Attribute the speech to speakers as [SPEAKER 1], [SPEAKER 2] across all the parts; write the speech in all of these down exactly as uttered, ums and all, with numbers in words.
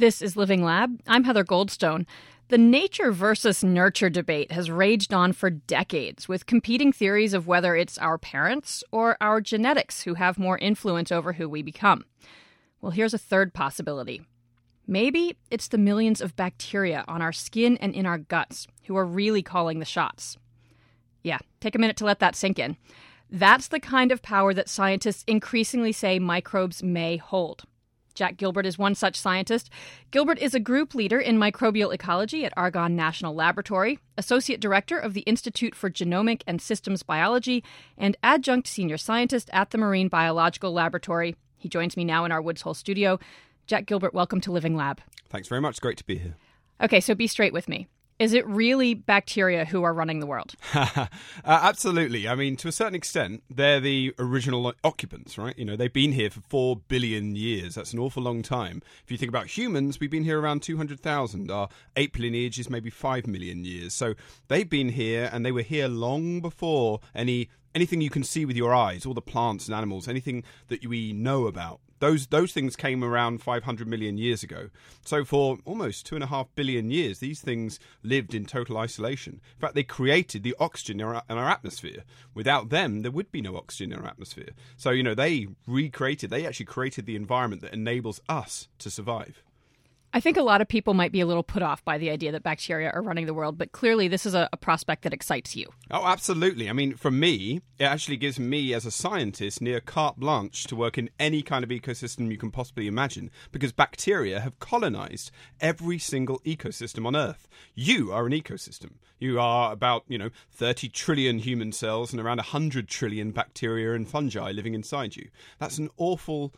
[SPEAKER 1] This is Living Lab. I'm Heather Goldstone. The nature versus nurture debate has raged on for decades, with competing theories of whether it's our parents or our genetics who have more influence over who we become. Well, here's a third possibility. Maybe it's the millions of bacteria on our skin and in our guts who are really calling the shots. Yeah, take a minute to let that sink in. That's the kind of power that scientists increasingly say microbes may hold. Jack Gilbert is one such scientist. Gilbert is a group leader in microbial ecology at Argonne National Laboratory, associate director of the Institute for Genomic and Systems Biology, and adjunct senior scientist at the Marine Biological Laboratory. He joins me now in our Woods Hole studio. Jack Gilbert, welcome to Living Lab.
[SPEAKER 2] Thanks very much. Great to be here.
[SPEAKER 1] Okay, so be straight with me. Is it really bacteria who are running the world?
[SPEAKER 2] uh, absolutely. I mean, to a certain extent, they're the original occupants, right? You know, they've been here for four billion years. That's an awful long time. If you think about humans, we've been here around two hundred thousand. Our ape lineage is maybe five million years. So they've been here, and they were here long before any anything you can see with your eyes, all the plants and animals, anything that we know about. Those those things came around five hundred million years ago. So for almost two and a half billion years, these things lived in total isolation. In fact, they created the oxygen in our, in our atmosphere. Without them, there would be no oxygen in our atmosphere. So, you know, they recreated, they actually created the environment that enables us to survive.
[SPEAKER 1] I think a lot of people might be a little put off by the idea that bacteria are running the world, but clearly this is a, a prospect that excites you.
[SPEAKER 2] Oh, absolutely. I mean, for me, it actually gives me, as a scientist, near carte blanche to work in any kind of ecosystem you can possibly imagine, because bacteria have colonized every single ecosystem on Earth. You are an ecosystem. You are about, you know, thirty trillion human cells and around one hundred trillion bacteria and fungi living inside you. That's an awful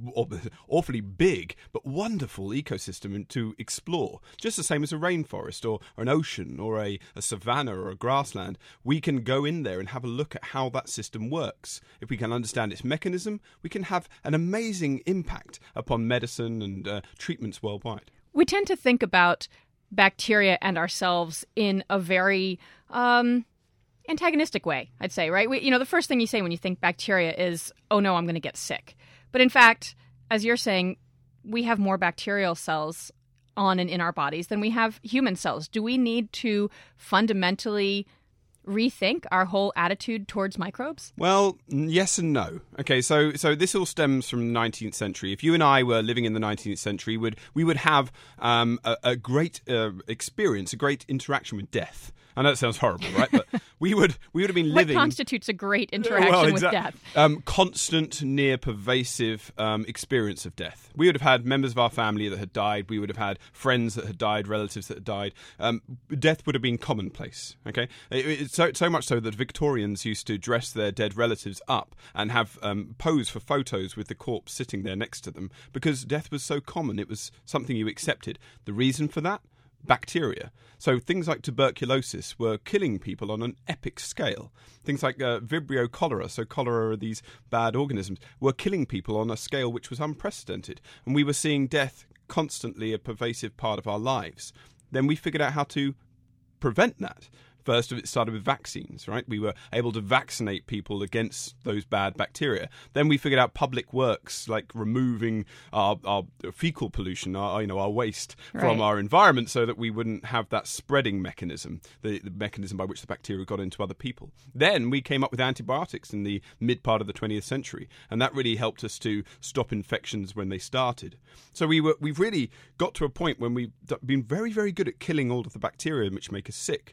[SPEAKER 2] awfully big but wonderful ecosystem to explore, just the same as a rainforest or, or an ocean or a, a savanna or a grassland. We can go in there and have a look at how that system works. If we can understand its mechanism, we can have an amazing impact upon medicine and uh, treatments worldwide.
[SPEAKER 1] We tend to think about bacteria and ourselves in a very um, antagonistic way, I'd say, right? We, you know, the first thing you say when you think bacteria is, oh no, I'm going to get sick. But in fact, as you're saying, we have more bacterial cells on and in our bodies than we have human cells. Do we need to fundamentally rethink our whole attitude towards microbes?
[SPEAKER 2] Well, yes and no. Okay, so so this all stems from the nineteenth century. If you and I were living in the nineteenth century, would we would have um, a, a great uh, experience, a great interaction with death. I know it sounds horrible, right? But we would we would have been living...
[SPEAKER 1] What constitutes a great interaction
[SPEAKER 2] well,
[SPEAKER 1] with
[SPEAKER 2] exa-
[SPEAKER 1] death?
[SPEAKER 2] Um, constant, near pervasive um, experience of death. We would have had members of our family that had died. We would have had friends that had died, relatives that had died. Um, death would have been commonplace, okay? It, it, so, so much so that Victorians used to dress their dead relatives up and have um, pose for photos with the corpse sitting there next to them because death was so common. It was something you accepted. The reason for that? Bacteria. So things like tuberculosis were killing people on an epic scale. Things like uh, Vibrio cholera, so cholera are these bad organisms, were killing people on a scale which was unprecedented. And we were seeing death constantly a pervasive part of our lives. Then we figured out how to prevent that. First, it started with vaccines, right? We were able to vaccinate people against those bad bacteria. Then we figured out public works, like removing our, our fecal pollution, our, you know, our waste
[SPEAKER 1] right.
[SPEAKER 2] from our environment so that we wouldn't have that spreading mechanism, the, the mechanism by which the bacteria got into other people. Then we came up with antibiotics in the mid part of the twentieth century, and that really helped us to stop infections when they started. So we were, we've really got to a point when we've been very, very good at killing all of the bacteria which make us sick.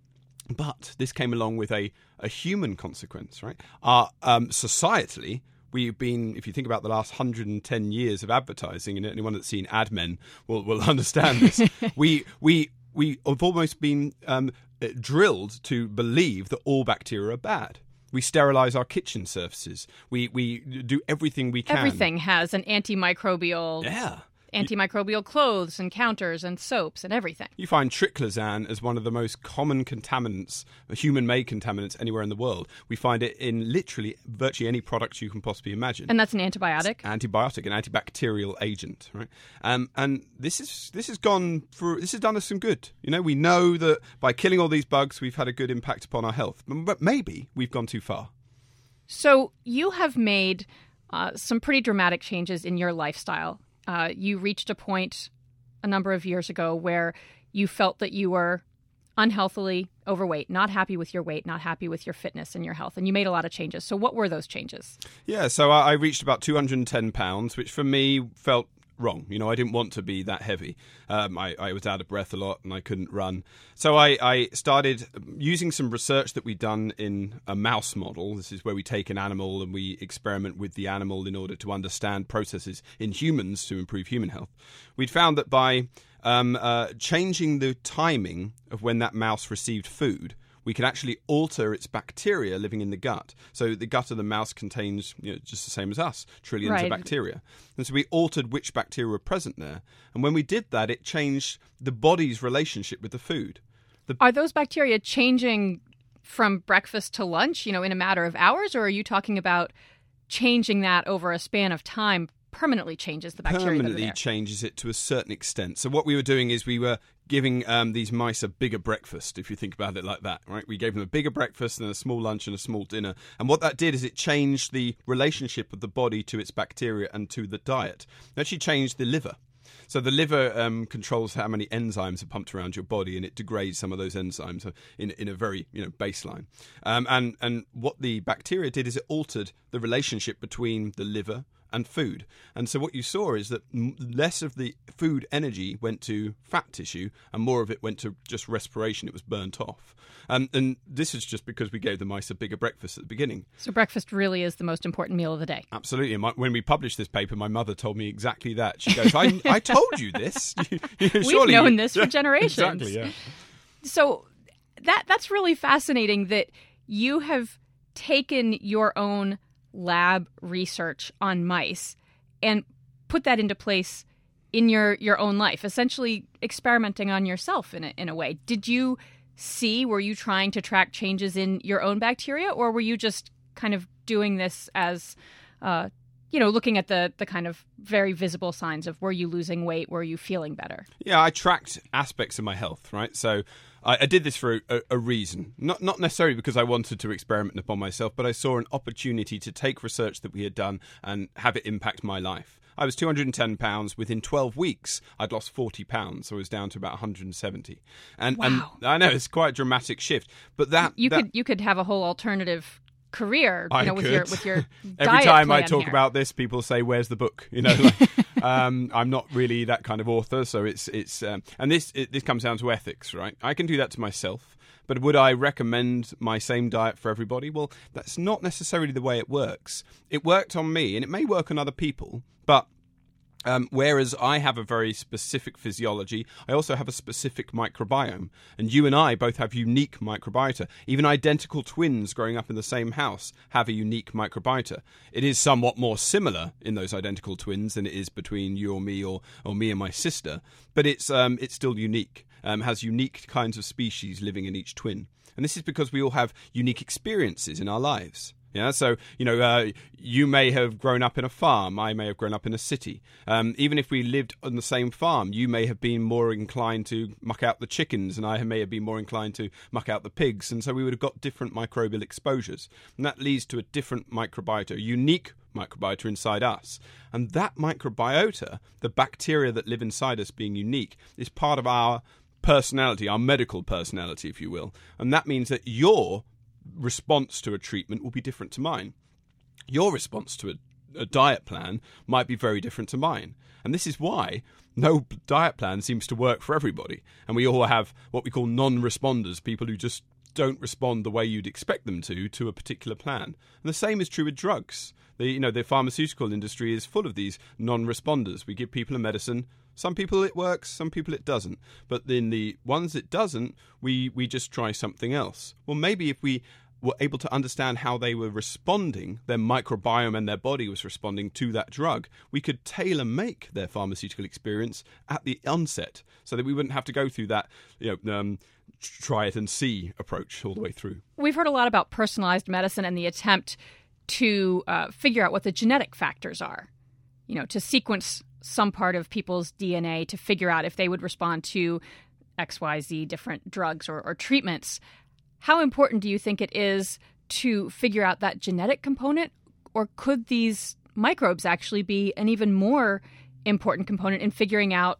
[SPEAKER 2] But this came along with a, a human consequence, right? Our, um, societally, we've been, if you think about the last one hundred ten years of advertising, and anyone that's seen Ad Men will, will understand this, we we we have almost been um, drilled to believe that all bacteria are bad. We sterilize our kitchen surfaces. We we do everything we can.
[SPEAKER 1] Everything has an antimicrobial...
[SPEAKER 2] Yeah.
[SPEAKER 1] Antimicrobial clothes and counters and soaps and everything.
[SPEAKER 2] You find triclosan as one of the most common contaminants, human-made contaminants anywhere in the world. We find it in literally virtually any product you can possibly imagine.
[SPEAKER 1] And that's an antibiotic?
[SPEAKER 2] It's antibiotic, an antibacterial agent, right? Um, and this is this has gone for this has done us some good. You know, we know that by killing all these bugs, we've had a good impact upon our health. But maybe we've gone too far.
[SPEAKER 1] So you have made uh, some pretty dramatic changes in your lifestyle. Uh, you reached a point a number of years ago where you felt that you were unhealthily overweight, not happy with your weight, not happy with your fitness and your health, and you made a lot of changes. So what were those changes?
[SPEAKER 2] Yeah, so I I reached about two hundred ten pounds, which for me felt wrong. You know, I didn't want to be that heavy. Um, I, I was out of breath a lot and I couldn't run. So I, I started using some research that we'd done in a mouse model. This is where we take an animal and we experiment with the animal in order to understand processes in humans to improve human health. We'd found that by um, uh, changing the timing of when that mouse received food, we can actually alter its bacteria living in the gut. So the gut of the mouse contains, you know, just the same as us, trillions
[SPEAKER 1] right.
[SPEAKER 2] of bacteria. And so we altered which bacteria were present there. And when we did that, it changed the body's relationship with the food. The-
[SPEAKER 1] Are those bacteria changing from breakfast to lunch, you know, in a matter of hours? Or are you talking about changing that over a span of time permanently changes the bacteria
[SPEAKER 2] permanently
[SPEAKER 1] that are there?
[SPEAKER 2] changes it to a certain extent. So what we were doing is we were giving um, these mice a bigger breakfast, if you think about it like that, right? We gave them a bigger breakfast and a small lunch and a small dinner. And what that did is it changed the relationship of the body to its bacteria and to the diet. It actually changed the liver. So the liver um, controls how many enzymes are pumped around your body, and it degrades some of those enzymes in in a very you know baseline. Um, and and what the bacteria did is it altered the relationship between the liver and food. And so what you saw is that less of the food energy went to fat tissue and more of it went to just respiration. It was burnt off. Um, and this is just because we gave the mice a bigger breakfast at the beginning.
[SPEAKER 1] So breakfast really is the most important meal of the day.
[SPEAKER 2] Absolutely. And my, when we published this paper, my mother told me exactly that. She goes, I, I told you this.
[SPEAKER 1] We've known you... this for generations.
[SPEAKER 2] Exactly, yeah.
[SPEAKER 1] So that that's really fascinating that you have taken your own lab research on mice and put that into place in your, your own life, essentially experimenting on yourself in a, in a way. Did you see, were you trying to track changes in your own bacteria, or were you just kind of doing this as, uh, you know, looking at the, the kind of very visible signs of were you losing weight, were you feeling better?
[SPEAKER 2] Yeah, I tracked aspects of my health, right? So I, I did this for a, a reason, not not necessarily because I wanted to experiment upon myself, but I saw an opportunity to take research that we had done and have it impact my life. I was two hundred ten pounds. Within twelve weeks, I'd lost forty pounds. So I was down to about one hundred seventy. And,
[SPEAKER 1] wow.
[SPEAKER 2] and I know it's quite a dramatic shift. But that
[SPEAKER 1] you
[SPEAKER 2] that,
[SPEAKER 1] could you could have a whole alternative career, you
[SPEAKER 2] I
[SPEAKER 1] know, with
[SPEAKER 2] could.
[SPEAKER 1] your with your
[SPEAKER 2] Every
[SPEAKER 1] diet
[SPEAKER 2] time I
[SPEAKER 1] plan
[SPEAKER 2] talk
[SPEAKER 1] here.
[SPEAKER 2] about this, people say, "Where's the book?" You know, like, um, I'm not really that kind of author, so it's it's um, and this it, this comes down to ethics, right? I can do that to myself. But would I recommend my same diet for everybody? Well, that's not necessarily the way it works. It worked on me, and it may work on other people, but Um, whereas I have a very specific physiology, I also have a specific microbiome. And you and I both have unique microbiota. Even identical twins growing up in the same house have a unique microbiota. It is somewhat more similar in those identical twins than it is between you or me or, or me and my sister. But it's um, it's still unique, um, has unique kinds of species living in each twin. And this is because we all have unique experiences in our lives. Yeah, so, you know, uh, you may have grown up in a farm. I may have grown up in a city. Um, even if we lived on the same farm, you may have been more inclined to muck out the chickens, and I may have been more inclined to muck out the pigs. And so we would have got different microbial exposures. And that leads to a different microbiota, a unique microbiota inside us. And that microbiota, the bacteria that live inside us being unique, is part of our personality, our medical personality, if you will. And that means that your response to a treatment will be different to mine. Your response to a, a diet plan might be very different to mine. And this is why no diet plan seems to work for everybody. And we all have what we call non-responders, people who just don't respond the way you'd expect them to to a particular plan. And the same is true with drugs. The, you know, the pharmaceutical industry is full of these non-responders. We give people a medicine. Some people it works, some people it doesn't. But in the ones it doesn't, we, we just try something else. Well, maybe if we were able to understand how they were responding, their microbiome and their body was responding to that drug, we could tailor-make their pharmaceutical experience at the onset so that we wouldn't have to go through that, you know, um, try it and see approach all the way through.
[SPEAKER 1] We've heard a lot about personalized medicine and the attempt to uh, figure out what the genetic factors are, you know, to sequence some part of people's D N A to figure out if they would respond to X Y Z different drugs or, or treatments. How important do you think it is to figure out that genetic component, or could these microbes actually be an even more important component in figuring out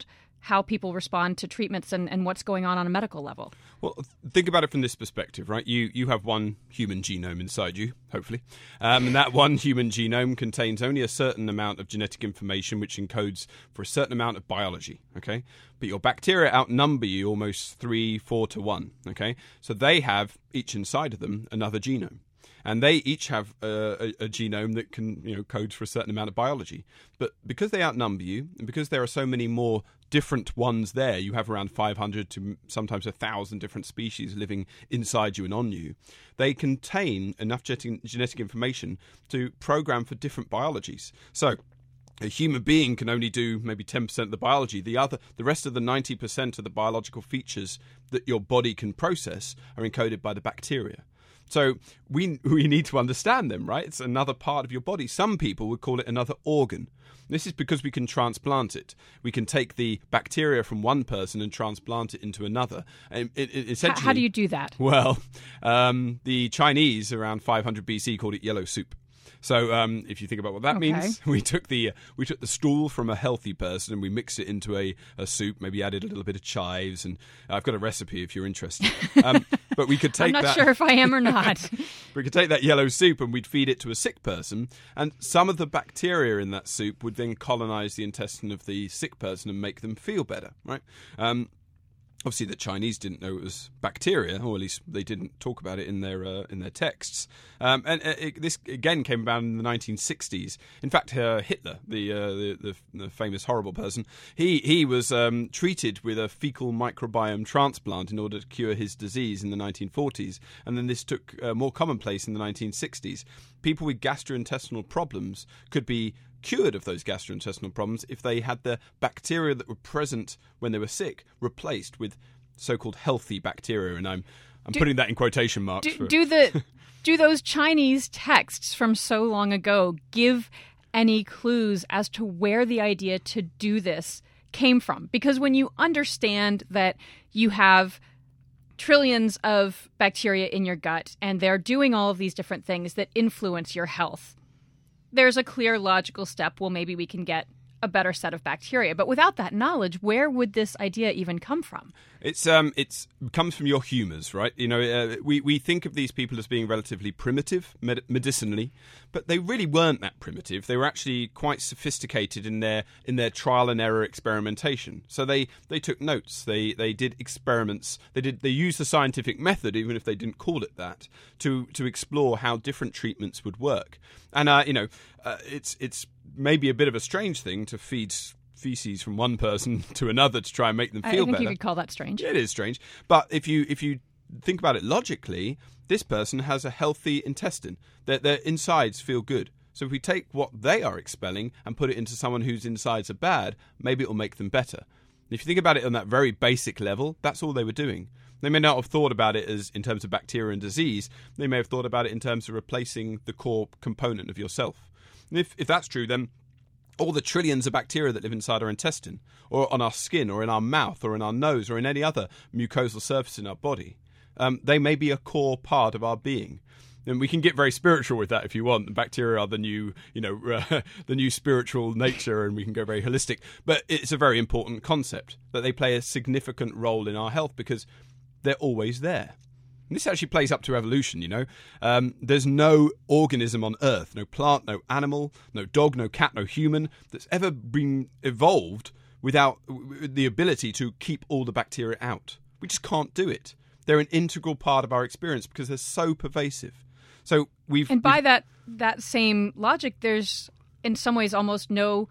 [SPEAKER 1] how people respond to treatments and, and what's going on on a medical level.
[SPEAKER 2] Well, think about it from this perspective, right? You you have one human genome inside you, hopefully. Um, and that one human genome contains only a certain amount of genetic information which encodes for a certain amount of biology, okay? But your bacteria outnumber you almost three, four to one, okay? So they have, each inside of them, another genome. And they each have a, a, a genome that can, you know, codes for a certain amount of biology. But because they outnumber you, and because there are so many more different ones there, you have around five hundred to sometimes one thousand different species living inside you and on you, they contain enough genetic, genetic information to program for different biologies. So a human being can only do maybe ten percent of the biology. The other, the rest of the ninety percent of the biological features that your body can process are encoded by the bacteria. So we we need to understand them, right? It's another part of your body. Some people would call it another organ. This is because we can transplant it. We can take the bacteria from one person and transplant it into another. And it, it essentially,
[SPEAKER 1] how do you do that?
[SPEAKER 2] Well, um, the Chinese around five hundred B C called it yellow soup. So um, if you think about what that
[SPEAKER 1] okay.
[SPEAKER 2] means, we took the uh, we took the stool from a healthy person and we mixed it into a, a soup. Maybe added a little bit of chives, and I've got a recipe if you're interested. Um, but we could take
[SPEAKER 1] I'm not
[SPEAKER 2] that,
[SPEAKER 1] sure if I am or not.
[SPEAKER 2] We could take that yellow soup and we'd feed it to a sick person, and some of the bacteria in that soup would then colonize the intestine of the sick person and make them feel better, right? Um, Obviously, the Chinese didn't know it was bacteria, or at least they didn't talk about it in their uh, in their texts. Um, and uh, it, this again came about in the nineteen sixties. In fact, uh, Hitler, the, uh, the, the the famous horrible person, he he was um, treated with a fecal microbiome transplant in order to cure his disease in the nineteen forties. And then this took uh, more commonplace in the nineteen sixties. People with gastrointestinal problems could be cured of those gastrointestinal problems if they had the bacteria that were present when they were sick replaced with so-called healthy bacteria, and I'm I'm do, putting that in quotation marks.
[SPEAKER 1] Do,
[SPEAKER 2] for...
[SPEAKER 1] do the do those Chinese texts from so long ago give any clues as to where the idea to do this came from? Because when you understand that you have trillions of bacteria in your gut and they're doing all of these different things that influence your health, there's a clear logical step. Well, maybe we can get a better set of bacteria. But without that knowledge, where would this idea even come from?
[SPEAKER 2] It's um, it's comes from your humours, right? You know, uh, we we think of these people as being relatively primitive med- medicinally, but they really weren't that primitive. They were actually quite sophisticated in their in their trial and error experimentation. So they, they took notes. They they did experiments. They did they used the scientific method, even if they didn't call it that, to to explore how different treatments would work. And uh, you know, uh, it's it's maybe a bit of a strange thing to feed feces from one person to another to try and make them feel better.
[SPEAKER 1] I think
[SPEAKER 2] better.
[SPEAKER 1] you could call that strange.
[SPEAKER 2] It is strange. But if you if you think about it logically, this person has a healthy intestine. Their, their insides feel good. So if we take what they are expelling and put it into someone whose insides are bad, maybe it will make them better. If you think about it on that very basic level, that's all they were doing. They may not have thought about it as in terms of bacteria and disease. They may have thought about it in terms of replacing the core component of yourself. And if, if that's true, then all the trillions of bacteria that live inside our intestine, or on our skin, or in our mouth, or in our nose, or in any other mucosal surface in our body, um, they may be a core part of our being. And we can get very spiritual with that if you want. The bacteria are the new, you know, uh, the new spiritual nature, and we can go very holistic. But it's a very important concept that they play a significant role in our health because they're always there. And this actually plays up to evolution, you know. Um, there's no organism on Earth, no plant, no animal, no dog, no cat, no human that's ever been evolved without the ability to keep all the bacteria out. We just can't do it. They're an integral part of our experience because they're so pervasive. So we've
[SPEAKER 1] and by
[SPEAKER 2] we've,
[SPEAKER 1] that that same logic, there's in some ways almost no.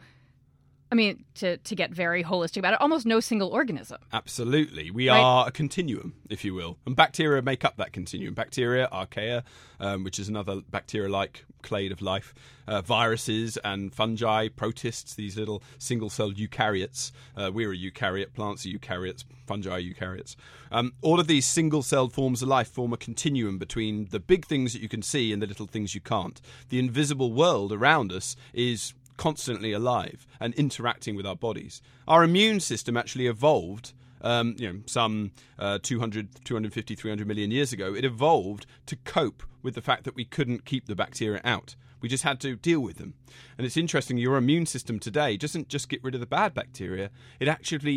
[SPEAKER 1] I mean, to, to get very holistic about it, almost no single organism.
[SPEAKER 2] Absolutely. We
[SPEAKER 1] right?
[SPEAKER 2] are a continuum, if you will. And bacteria make up that continuum. Bacteria, archaea, um, which is another bacteria-like clade of life, uh, viruses and fungi, protists, these little single-celled eukaryotes. Uh, we're a eukaryote, plants are eukaryotes, fungi are eukaryotes. Um, all of these single-celled forms of life form a continuum between the big things that you can see and the little things you can't. The invisible world around us is constantly alive and interacting with our bodies. Our immune system actually evolved, um, you know, some uh, two hundred, two hundred fifty, three hundred million years ago. It evolved to cope with the fact that we couldn't keep the bacteria out. We just had to deal with them. And it's interesting, your immune system today doesn't just get rid of the bad bacteria. It actually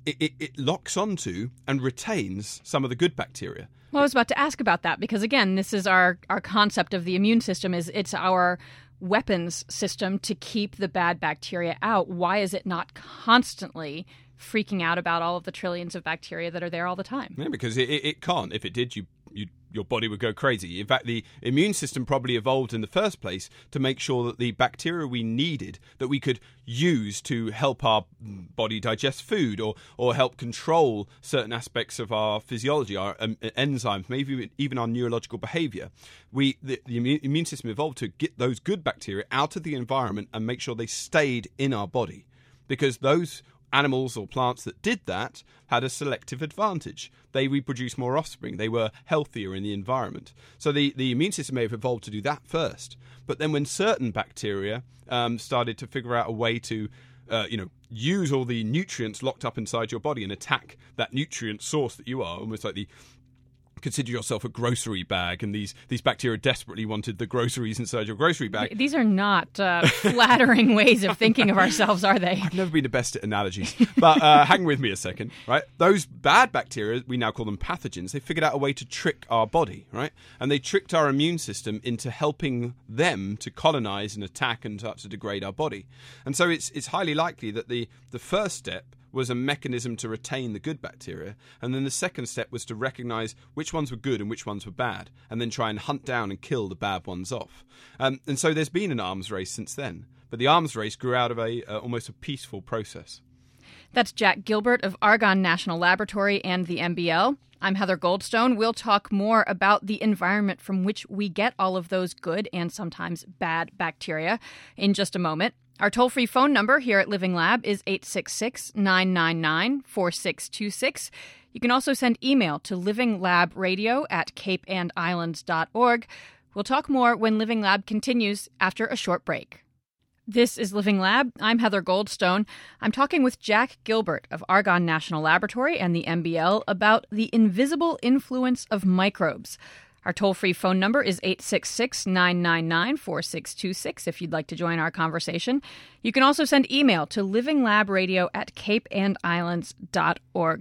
[SPEAKER 2] it, it, it locks onto and retains some of the good bacteria.
[SPEAKER 1] Well, I was about to ask about that because, again, this is our, our concept of the immune system is it's our weapons system to keep the bad bacteria out. Why is it not constantly freaking out about all of the trillions of bacteria that are there all the time?
[SPEAKER 2] Yeah, because it, it, it can't. If it did, you, you your body would go crazy. In fact, the immune system probably evolved in the first place to make sure that the bacteria we needed, that we could use to help our body digest food or or help control certain aspects of our physiology, our um, enzymes, maybe even our neurological behavior. We the, the immune system evolved to get those good bacteria out of the environment and make sure they stayed in our body, because those animals or plants that did that had a selective advantage. They reproduced more offspring. They were healthier in the environment. So the, the immune system may have evolved to do that first. But then when certain bacteria um, started to figure out a way to uh, you know, use all the nutrients locked up inside your body and attack that nutrient source that you are, almost like the consider yourself a grocery bag, and these, these bacteria desperately wanted the groceries inside your grocery bag.
[SPEAKER 1] These are not uh, flattering ways of thinking of ourselves, are they?
[SPEAKER 2] I've never been the best at analogies, but uh, hang with me a second, right? Those bad bacteria, we now call them pathogens, they figured out a way to trick our body, right? And they tricked our immune system into helping them to colonize and attack and start to degrade our body. And so it's it's highly likely that the, the first step was a mechanism to retain the good bacteria, and then the second step was to recognize which ones were good and which ones were bad, and then try and hunt down and kill the bad ones off. Um, and so there's been an arms race since then, but the arms race grew out of a uh, almost a peaceful process.
[SPEAKER 1] That's Jack Gilbert of Argonne National Laboratory and the M B L. I'm Heather Goldstone. We'll talk more about the environment from which we get all of those good and sometimes bad bacteria in just a moment. Our toll-free phone number here at Living Lab is eight six six, nine nine nine, four six two six. You can also send email to livinglab.radio at cape and islands dot org. We'll talk more when Living Lab continues after a short break. This is Living Lab. I'm Heather Goldstone. I'm talking with Jack Gilbert of Argonne National Laboratory and the M B L about the invisible influence of microbes. Our toll-free phone number is eight six six, nine nine nine, four six two six if you'd like to join our conversation. You can also send email to livinglab.radio at cape and islands dot org.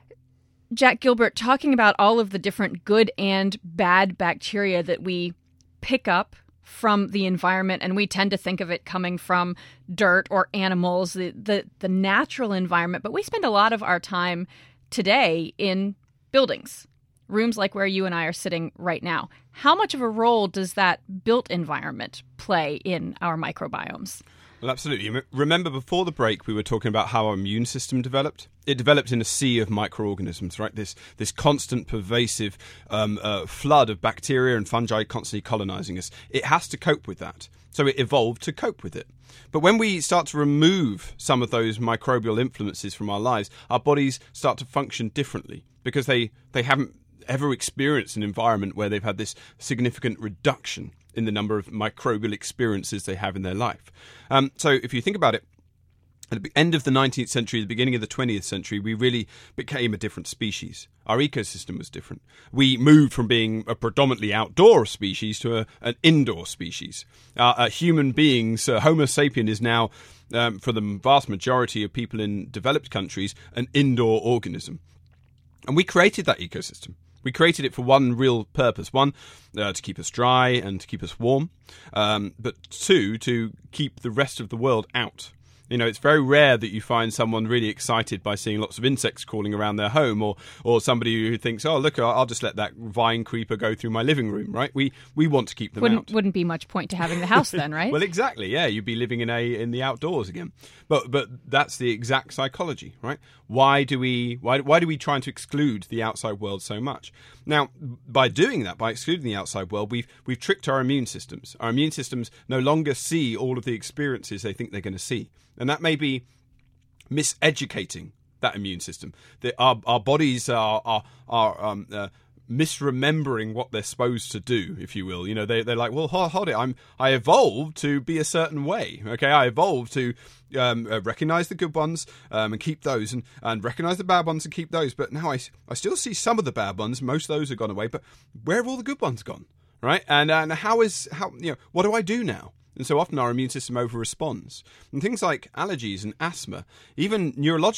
[SPEAKER 1] Jack Gilbert, talking about all of the different good and bad bacteria that we pick up from the environment, and we tend to think of it coming from dirt or animals, the, the, the natural environment, but we spend a lot of our time today in buildings. Rooms like where you and I are sitting right now. How much of a role does that built environment play in our microbiomes?
[SPEAKER 2] Well, absolutely. Remember, before the break, we were talking about how our immune system developed. It developed in a sea of microorganisms, right? This this constant, pervasive um, uh, flood of bacteria and fungi constantly colonizing us. It has to cope with that. So it evolved to cope with it. But when we start to remove some of those microbial influences from our lives, our bodies start to function differently because they, they haven't ever experienced an environment where they've had this significant reduction in the number of microbial experiences they have in their life. Um, so if you think about it, at the end of the nineteenth century, the beginning of the twentieth century, we really became a different species. Our ecosystem was different. We moved from being a predominantly outdoor species to a, an indoor species. Uh, uh, human beings, uh, Homo sapien is now, um, for the vast majority of people in developed countries, an indoor organism. And we created that ecosystem. We created it for one real purpose. One, uh, to keep us dry and to keep us warm. Um, but two, to keep the rest of the world out. You know, it's very rare that you find someone really excited by seeing lots of insects crawling around their home, or or somebody who thinks, oh, look, I'll just let that vine creeper go through my living room, right? We we want to keep them
[SPEAKER 1] wouldn't,
[SPEAKER 2] out.
[SPEAKER 1] Wouldn't be much point to having the house then, right?
[SPEAKER 2] Well, exactly, yeah. You'd be living in a in the outdoors again. But but that's the exact psychology, right? Why do we why why do we try to exclude the outside world so much? Now, by doing that, by excluding the outside world, we've we've tricked our immune systems. Our immune systems no longer see all of the experiences they think they're going to see. And that may be miseducating that immune system. The, our our bodies are are, are um, uh, misremembering what they're supposed to do, if you will. You know, they they're like, well, hold, hold it. I'm I evolved to be a certain way. Okay, I evolved to um, uh, recognize the good ones um, and keep those, and, and recognize the bad ones and keep those. But now I I still see some of the bad ones. Most of those have gone away. But where have all the good ones gone? Right? And and how is how you know what do I do now? And so often our immune system over-responds. And things like allergies and asthma, even neurological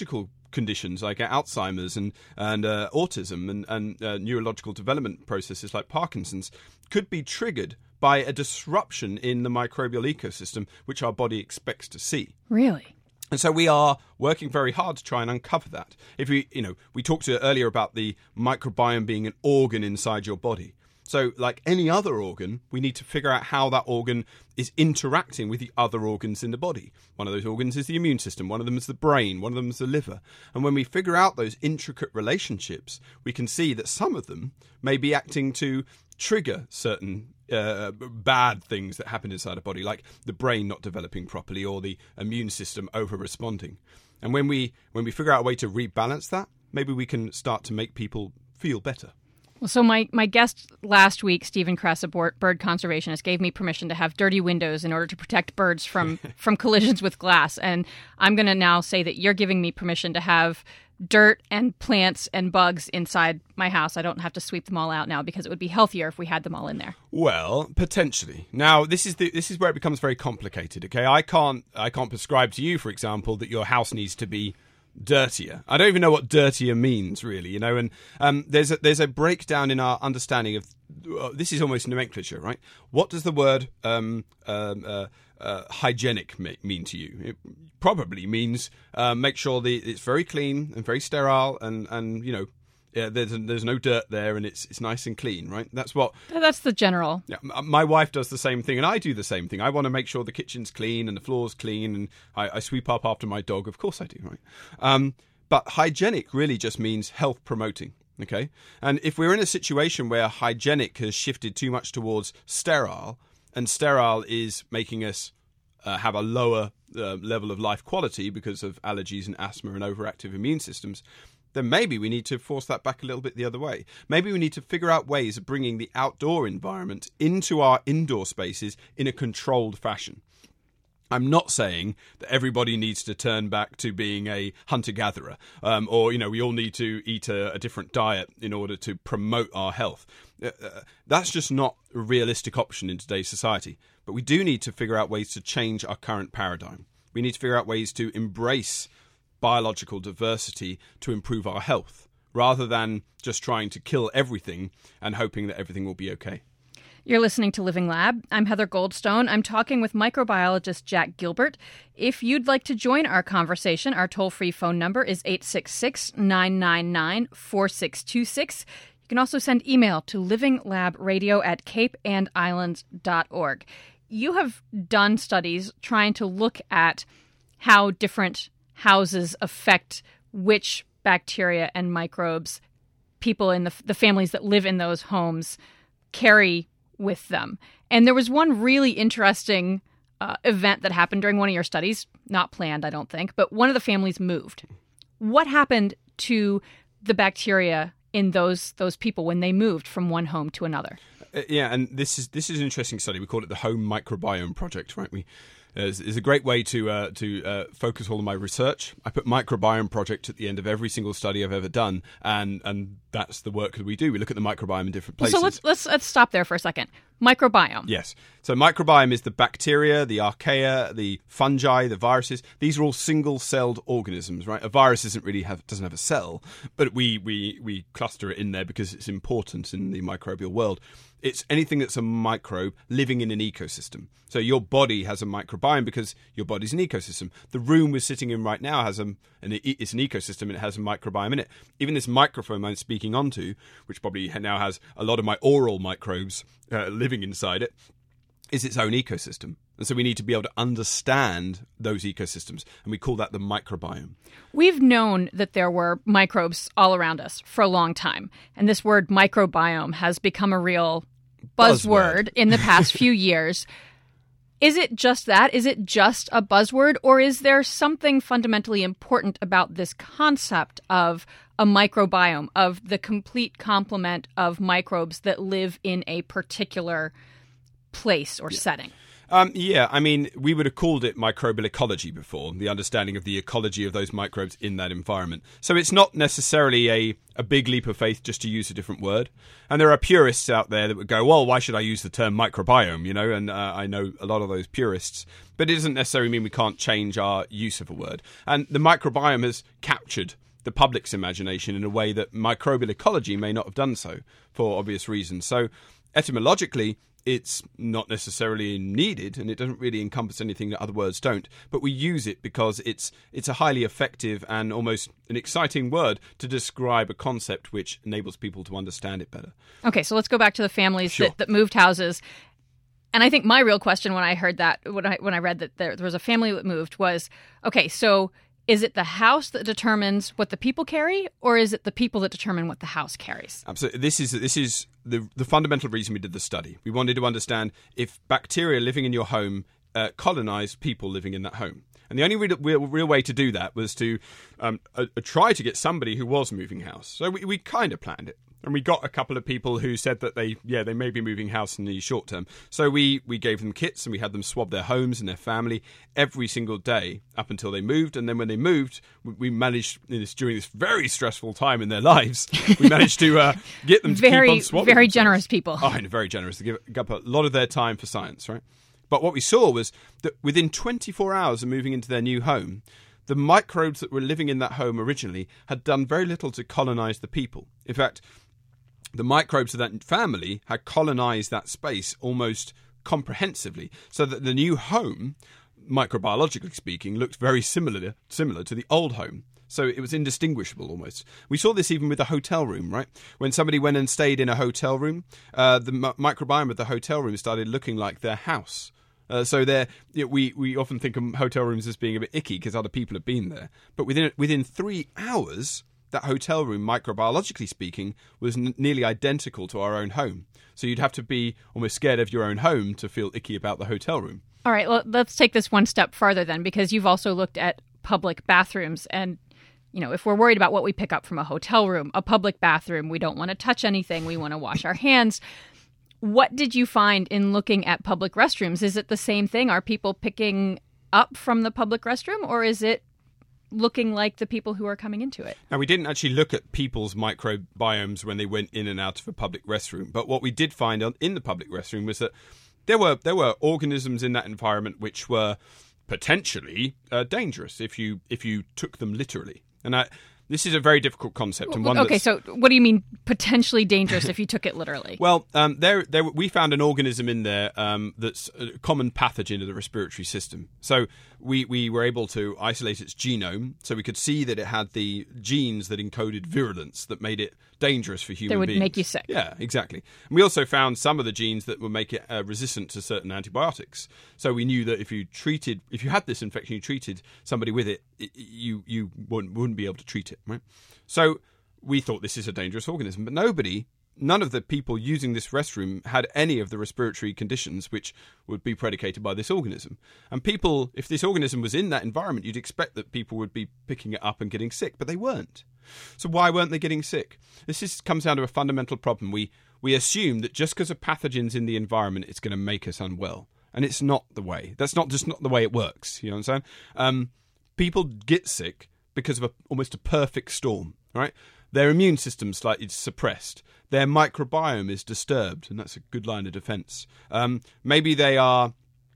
[SPEAKER 2] conditions like Alzheimer's and and uh, autism and and uh, neurological development processes like Parkinson's could be triggered by a disruption in the microbial ecosystem, which our body expects to see.
[SPEAKER 1] Really?
[SPEAKER 2] And so we are working very hard to try and uncover that. If we, you know, we talked earlier about the microbiome being an organ inside your body. So like any other organ, we need to figure out how that organ is interacting with the other organs in the body. One of those organs is the immune system. One of them is the brain. One of them is the liver. And when we figure out those intricate relationships, we can see that some of them may be acting to trigger certain uh, bad things that happen inside a body, like the brain not developing properly or the immune system over-responding. And when we when we figure out a way to rebalance that, maybe we can start to make people feel better.
[SPEAKER 1] Well, so my, my guest last week, Stephen Kress, a bird conservationist, gave me permission to have dirty windows in order to protect birds from, from collisions with glass. And I'm going to now say that you're giving me permission to have dirt and plants and bugs inside my house. I don't have to sweep them all out now because it would be healthier if we had them all in there.
[SPEAKER 2] Well, potentially. Now, this is the this is where it becomes very complicated. Okay, I can't I can't prescribe to you, for example, that your house needs to be dirtier. I don't even know what dirtier means, really, you know, and um, there's a, there's a breakdown in our understanding of, uh, this is almost nomenclature, right? What does the word um, um, uh, uh, hygienic ma- mean to you? It probably means uh, make sure that it's very clean and very sterile and, and you know, yeah, there's there's no dirt there and it's it's nice and clean, right? That's what...
[SPEAKER 1] That's the general.
[SPEAKER 2] Yeah, my wife does the same thing and I do the same thing. I want to make sure the kitchen's clean and the floor's clean and I, I sweep up after my dog. Of course I do, right? Um, but hygienic really just means health promoting, okay? And if we're in a situation where hygienic has shifted too much towards sterile and sterile is making us uh, have a lower uh, level of life quality because of allergies and asthma and overactive immune systems, then maybe we need to force that back a little bit the other way. Maybe we need to figure out ways of bringing the outdoor environment into our indoor spaces in a controlled fashion. I'm not saying that everybody needs to turn back to being a hunter-gatherer, um, or, you know, we all need to eat a, a different diet in order to promote our health. Uh, uh, that's just not a realistic option in today's society. But we do need to figure out ways to change our current paradigm. We need to figure out ways to embrace biological diversity to improve our health, rather than just trying to kill everything and hoping that everything will be okay.
[SPEAKER 1] You're listening to Living Lab. I'm Heather Goldstone. I'm talking with microbiologist Jack Gilbert. If you'd like to join our conversation, our toll-free phone number is eight six six, nine nine nine, four six two six. You can also send email to livinglab.radio at cape and islands dot org. You have done studies trying to look at how different houses affect which bacteria and microbes people in the, the families that live in those homes carry with them. And there was one really interesting uh, event that happened during one of your studies, not planned, I don't think, but one of the families moved. What happened to the bacteria in those those people when they moved from one home to another?
[SPEAKER 2] Uh, yeah, and this is this is an interesting study. We call it the Home Microbiome Project, right? We It's, it's a great way to uh, to uh, focus all of my research. I put microbiome project at the end of every single study I've ever done, and and that's the work that we do. We look at the microbiome in different places.
[SPEAKER 1] So let's let's let's stop there for a second. Microbiome.
[SPEAKER 2] Yes. So microbiome is the bacteria, the archaea, the fungi, the viruses. These are all single-celled organisms, right? A virus doesn't really have doesn't have a cell, but we we we cluster it in there because it's important in the microbial world. It's anything that's a microbe living in an ecosystem. So your body has a microbiome because your body's an ecosystem. The room we're sitting in right now has a, an, it's an ecosystem and it has a microbiome in it. Even this microphone I'm speaking onto, which probably now has a lot of my oral microbes uh, living inside it, is its own ecosystem. And so we need to be able to understand those ecosystems, and we call that the microbiome.
[SPEAKER 1] We've known that there were microbes all around us for a long time, and this word microbiome has become a real buzzword, buzzword. in the past few years. Is it just that? Is it just a buzzword, or is there something fundamentally important about this concept of a microbiome, of the complete complement of microbes that live in a particular place or yeah. setting?
[SPEAKER 2] Um, yeah, I mean, we would have called it microbial ecology before, the understanding of the ecology of those microbes in that environment. So it's not necessarily a, a big leap of faith just to use a different word. And there are purists out there that would go, well, why should I use the term microbiome, you know? And uh, I know a lot of those purists. But it doesn't necessarily mean we can't change our use of a word. And the microbiome has captured the public's imagination in a way that microbial ecology may not have done so, for obvious reasons. So etymologically, it's not necessarily needed, and it doesn't really encompass anything that other words don't, but we use it because it's it's a highly effective and almost an exciting word to describe a concept which enables people to understand it better.
[SPEAKER 1] Okay, so let's go back to the families
[SPEAKER 2] Sure.
[SPEAKER 1] that, that moved houses. And I think my real question when I heard that, when I when I read that there, there was a family that moved was, okay, so is it the house that determines what the people carry, or is it the people that determine what the house carries?
[SPEAKER 2] Absolutely. This is this is the the fundamental reason we did the study. We wanted to understand if bacteria living in your home uh, colonized people living in that home. And the only real, real, real way to do that was to um, uh, try to get somebody who was moving house. So we, we kind of planned it. And we got a couple of people who said that they, yeah, they may be moving house in the short term. So we, we gave them kits and we had them swab their homes and their family every single day up until they moved. And then when they moved, we managed, in this, during this very stressful time in their lives, we managed to uh, get them to
[SPEAKER 1] very,
[SPEAKER 2] keep on swabbing
[SPEAKER 1] very
[SPEAKER 2] themselves.
[SPEAKER 1] generous people.
[SPEAKER 2] Oh, and very generous. They give up a lot of their time for science, right? But what we saw was that within twenty-four hours of moving into their new home, the microbes that were living in that home originally had done very little to colonize the people. In fact, the microbes of that family had colonized that space almost comprehensively, so that the new home, microbiologically speaking, looked very similar similar to the old home. So it was indistinguishable almost. We saw this even with a hotel room, right? When somebody went and stayed in a hotel room, uh, the m- microbiome of the hotel room started looking like their house. Uh, so there, you know, we we often think of hotel rooms as being a bit icky because other people have been there. But within within three hours, that hotel room, microbiologically speaking, was n- nearly identical to our own home. So you'd have to be almost scared of your own home to feel icky about the hotel room.
[SPEAKER 1] All right, well, let's take this one step farther then, because you've also looked at public bathrooms. And, you know, if we're worried about what we pick up from a hotel room, a public bathroom, we don't want to touch anything. We want to wash our hands. What did you find in looking at public restrooms? Is it the same thing? Are people picking up from the public restroom, or is it looking like the people who are coming into it?
[SPEAKER 2] Now, we didn't actually look at people's microbiomes when they went in and out of a public restroom, but what we did find in the public restroom was that there were there were organisms in that environment which were potentially uh, dangerous if you if you took them literally. And I, this is a very difficult concept. And one
[SPEAKER 1] okay,
[SPEAKER 2] that's,
[SPEAKER 1] so what do you mean potentially dangerous if you took it literally?
[SPEAKER 2] Well, um, there, there, we found an organism in there um, that's a common pathogen of the respiratory system. So we, we were able to isolate its genome, so we could see that it had the genes that encoded virulence that made it dangerous for human
[SPEAKER 1] That would
[SPEAKER 2] beings.
[SPEAKER 1] make you sick.
[SPEAKER 2] Yeah, exactly. And we also found some of the genes that would make it uh, resistant to certain antibiotics. So we knew that if you treated, if you had this infection, you treated somebody with it, it you you wouldn't, wouldn't be able to treat it, right? So we thought this is a dangerous organism, but nobody, none of the people using this restroom had any of the respiratory conditions which would be predicated by this organism. And people, if this organism was in that environment, you'd expect that people would be picking it up and getting sick, but they weren't. So why weren't they getting sick? This is, comes down to a fundamental problem. We we assume that just because a pathogen's in the environment, it's going to make us unwell. And it's not the way. That's not just not the way it works. You know what I'm saying? Um, people get sick because of a, almost a perfect storm, right? Their immune system's slightly suppressed. Their microbiome is disturbed, and that's a good line of defense. Um, maybe they are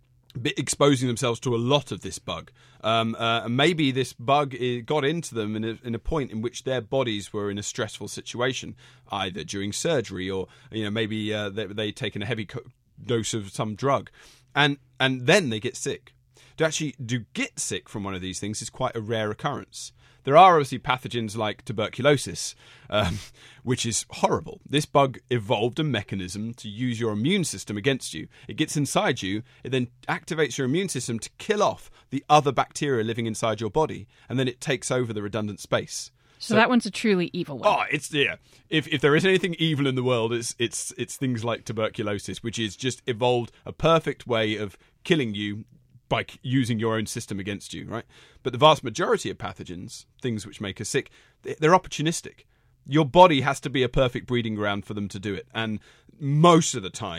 [SPEAKER 2] exposing themselves to a lot of this bug. Um, uh, and maybe this bug got into them in a, in a point in which their bodies were in a stressful situation, either during surgery or, you know, maybe uh, they, they'd taken a heavy co- dose of some drug. And and then they get sick. To actually do get sick from one of these things is quite a rare occurrence. There are obviously pathogens like tuberculosis, um, which is horrible. This bug evolved a mechanism to use your immune system against you. It gets inside you, it then activates your immune system to kill off the other bacteria living inside your body, and then it takes over the redundant space.
[SPEAKER 1] So, so that one's a truly evil one.
[SPEAKER 2] Oh, it's yeah. If if there is anything evil in the world, it's it's it's things like tuberculosis, which is just evolved a perfect way of killing you by using your own system against you, right? But the vast majority of pathogens, things which make us sick, they're opportunistic. Your body has to be a perfect breeding ground for them to do it. And most of the time,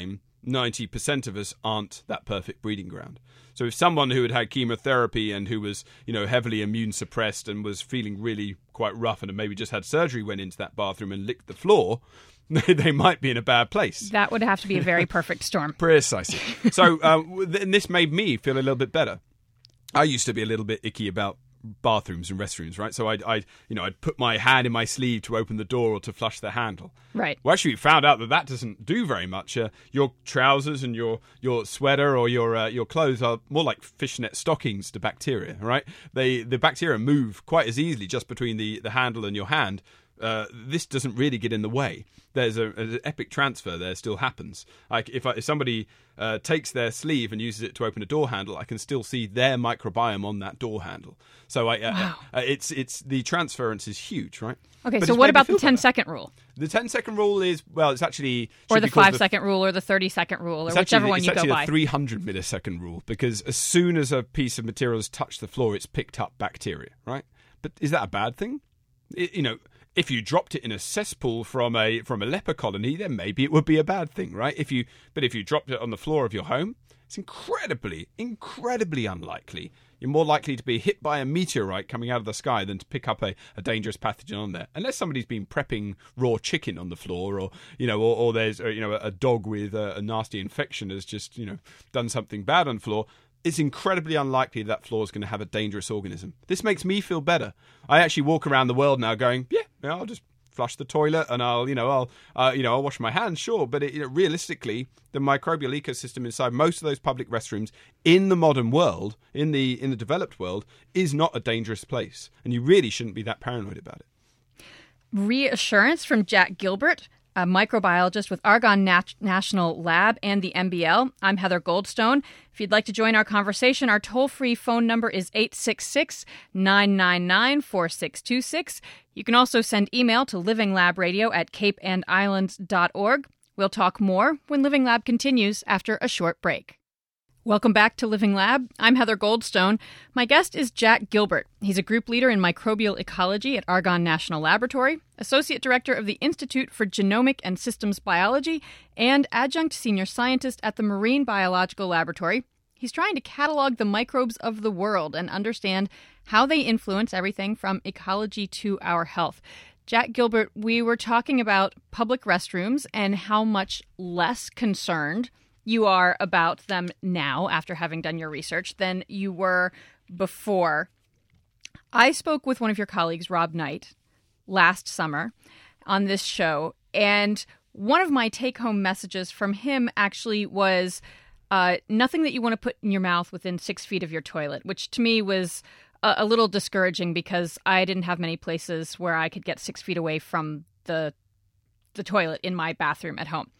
[SPEAKER 2] ninety percent of us aren't that perfect breeding ground. So if someone who had had chemotherapy and who was, you know, heavily immune suppressed and was feeling really quite rough and maybe just had surgery, went into that bathroom and licked the floor, they might be in a bad place.
[SPEAKER 1] That would have to be a very perfect storm.
[SPEAKER 2] Precisely. So uh, and this made me feel a little bit better. I used to be a little bit icky about bathrooms and restrooms, right? So I'd, I'd, you know, I'd put my hand in my sleeve to open the door or to flush the handle.
[SPEAKER 1] Right.
[SPEAKER 2] Well, actually, we found out that that doesn't do very much. Uh, your trousers and your your sweater or your uh, your clothes are more like fishnet stockings to bacteria, right? They the bacteria move quite as easily just between the, the handle and your hand. Uh, this doesn't really get in the way. There's a, an epic transfer there still happens. Like if, I, if somebody uh, takes their sleeve and uses it to open a door handle, I can still see their microbiome on that door handle. So I, uh,
[SPEAKER 1] wow.
[SPEAKER 2] uh, it's it's the transference is huge, right?
[SPEAKER 1] Okay,
[SPEAKER 2] But
[SPEAKER 1] so
[SPEAKER 2] it's
[SPEAKER 1] what
[SPEAKER 2] made me
[SPEAKER 1] about the
[SPEAKER 2] feel
[SPEAKER 1] ten
[SPEAKER 2] better.
[SPEAKER 1] second rule?
[SPEAKER 2] The ten second rule is, well, it's actually...
[SPEAKER 1] Or
[SPEAKER 2] should
[SPEAKER 1] the
[SPEAKER 2] be called
[SPEAKER 1] five second rule or the thirty second rule or
[SPEAKER 2] It's
[SPEAKER 1] whichever
[SPEAKER 2] actually,
[SPEAKER 1] one
[SPEAKER 2] it's
[SPEAKER 1] you go
[SPEAKER 2] actually
[SPEAKER 1] by.
[SPEAKER 2] a three hundred millisecond rule, because as soon as a piece of material has touched the floor, it's picked up bacteria, right? But is that a bad thing? It, you know, if you dropped it in a cesspool from a from a leper colony, then maybe it would be a bad thing, right? If you, but if you dropped it on the floor of your home, it's incredibly, incredibly unlikely. You're more likely to be hit by a meteorite coming out of the sky than to pick up a, a dangerous pathogen on there. Unless somebody's been prepping raw chicken on the floor, or you know, or, or there's or, you know a dog with a, a nasty infection has just you know done something bad on the floor. It's incredibly unlikely that floor is going to have a dangerous organism. This makes me feel better. I actually walk around the world now going, yeah, yeah I'll just flush the toilet and I'll, you know, I'll, uh, you know, I'll wash my hands, sure. But it, you know, realistically, the microbial ecosystem inside most of those public restrooms in the modern world, in the in the developed world, is not a dangerous place, and you really shouldn't be that paranoid about it.
[SPEAKER 1] Reassurance from Jack Gilbert, a microbiologist with Argonne Nat- National Lab and the M B L. I'm Heather Goldstone. If you'd like to join our conversation, our toll-free phone number is eight six six, nine nine nine, four six two six. You can also send email to livinglab.radio at cape and islands dot org. We'll talk more when Living Lab continues after a short break. Welcome back to Living Lab. I'm Heather Goldstone. My guest is Jack Gilbert. He's a group leader in microbial ecology at Argonne National Laboratory, associate director of the Institute for Genomic and Systems Biology, and adjunct senior scientist at the Marine Biological Laboratory. He's trying to catalog the microbes of the world and understand how they influence everything from ecology to our health. Jack Gilbert, we were talking about public restrooms and how much less concerned you are about them now after having done your research than you were before. I spoke with one of your colleagues, Rob Knight, last summer on this show, and one of my take-home messages from him actually was uh, nothing that you want to put in your mouth within six feet of your toilet, which to me was a, a little discouraging because I didn't have many places where I could get six feet away from the the toilet in my bathroom at home.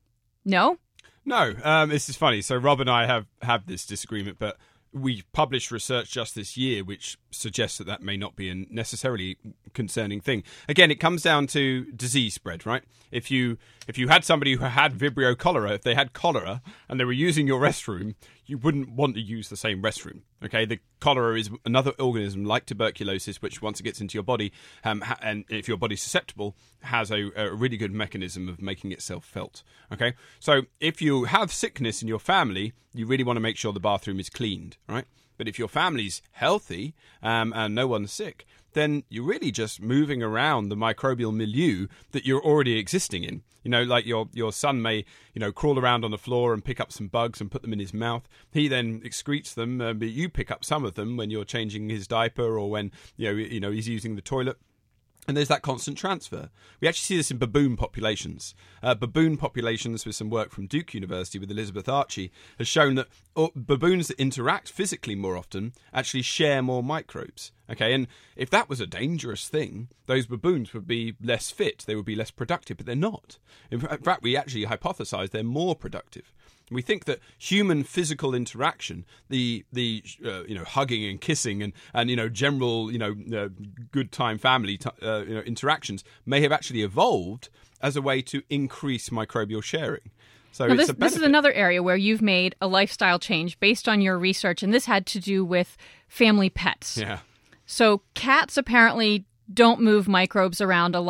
[SPEAKER 1] No?
[SPEAKER 2] No, um, this is funny. So Rob and I have, have this disagreement, but we published research just this year which suggests that that may not be a necessarily concerning thing. Again, it comes down to disease spread, right? If you if you had somebody who had Vibrio cholera, if they had cholera and they were using your restroom, you wouldn't want to use the same restroom. Okay, the cholera is another organism like tuberculosis, which once it gets into your body, um, ha- and if your body's susceptible, has a, a really good mechanism of making itself felt. Okay, so if you have sickness in your family, you really want to make sure the bathroom is cleaned, right? But if your family's healthy um, and no one's sick, then you're really just moving around the microbial milieu that you're already existing in. You know, like your your son may, you know, crawl around on the floor and pick up some bugs and put them in his mouth. He then excretes them, uh, but you pick up some of them when you're changing his diaper or when, you know, you know he's using the toilet. And there's that constant transfer. We actually see this in baboon populations. Uh, baboon populations, with some work from Duke University with Elizabeth Archie, has shown that baboons that interact physically more often actually share more microbes. Okay, and if that was a dangerous thing, those baboons would be less fit, they would be less productive, but they're not. In fact, we actually hypothesize they're more productive. We think that human physical interaction, the the uh, you know hugging and kissing and, and you know general you know uh, good time family t- uh, you know interactions may have actually evolved as a way to increase microbial sharing. So
[SPEAKER 1] now
[SPEAKER 2] it's
[SPEAKER 1] this,
[SPEAKER 2] a benefit.
[SPEAKER 1] This is another area where you've made a lifestyle change based on your research, and this had to do with family pets.
[SPEAKER 2] Yeah.
[SPEAKER 1] So cats apparently don't move microbes around a lot,